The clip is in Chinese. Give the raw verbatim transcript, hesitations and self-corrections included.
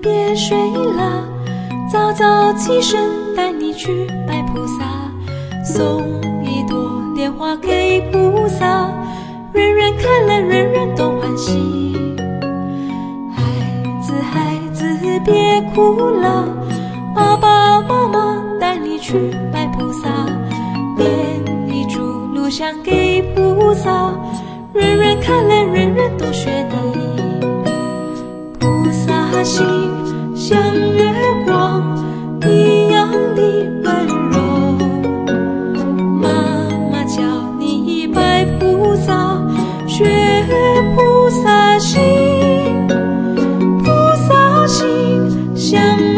别睡了，早早起身带你去拜菩萨，送一朵莲花给菩萨，人人看了人人都欢喜。孩子孩子别哭了，爸爸妈妈带你去拜菩萨，点一炷炉香给菩萨，人人看了人人都学你。菩萨心像月光一样的温柔，妈妈教你拜菩萨，学菩萨心，菩萨心像